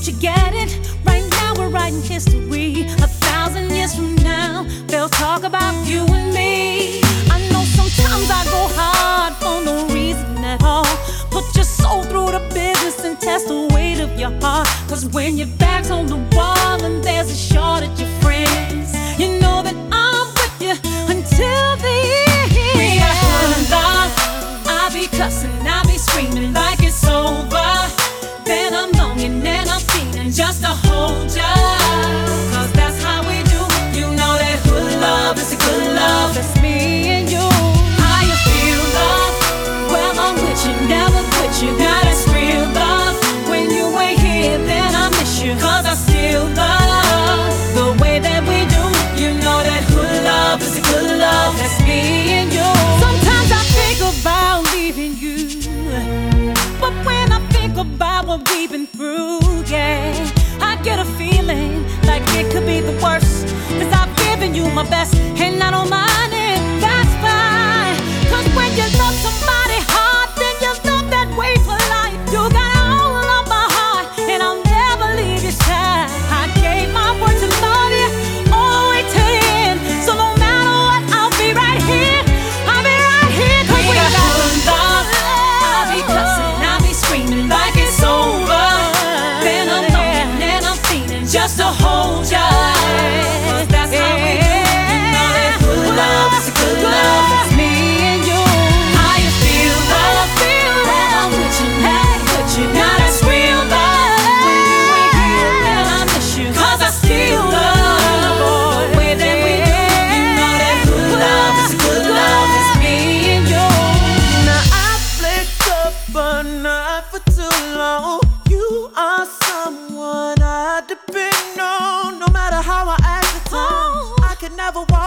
Don't you get it? Right now we're writing history. 1,000 years from now, they'll talk about you and me. I know sometimes I go hard for no reason at all. Put your soul through the business and test the weight of your heart. Cause when your back's on the wall and there's a shortage of friends, you know that I'm with you until the end. We got good love. I'll be cussing, I'll be screaming like it's over. Then I'm longing and I'm feeling just to hold ya. Cause that's how we do. You know that good love is a good love. That's me and you. How you feel, love? Well, I'm with you, never quit you. Got us real love. When you ain't here, then I miss you. Cause I still love the way that we do. You know that good love is a good love. That's me and you. Sometimes I think about leaving you, but when I think about what we've been through, yeah, I get a feeling like it could be the worst. Cause I've given you my best and I don't mind it, that's fine. Cause when you love somebody hard, then you love that way for life. You got all of my heart and I'll never leave your side. I gave my word to love you all the way to the end. So no matter what, I'll be right here. I'll be right here. Cause we got good love. I'll be cussing, I'll be screaming like it's over. Then I'm longing and I'm feeling just to hold ya. Cause that's how we do. You know that good love is a good love. It's me and you. How you feel, love? Well, I'm with you, never quit you. Now that's real love. When you ain't here, then I miss you. Cause I still love the way that we do. You know that good love is a good love. It's me and you. Now I flicked up, but not for too long. You are someone I depend on. No matter how I act at times, I can never walk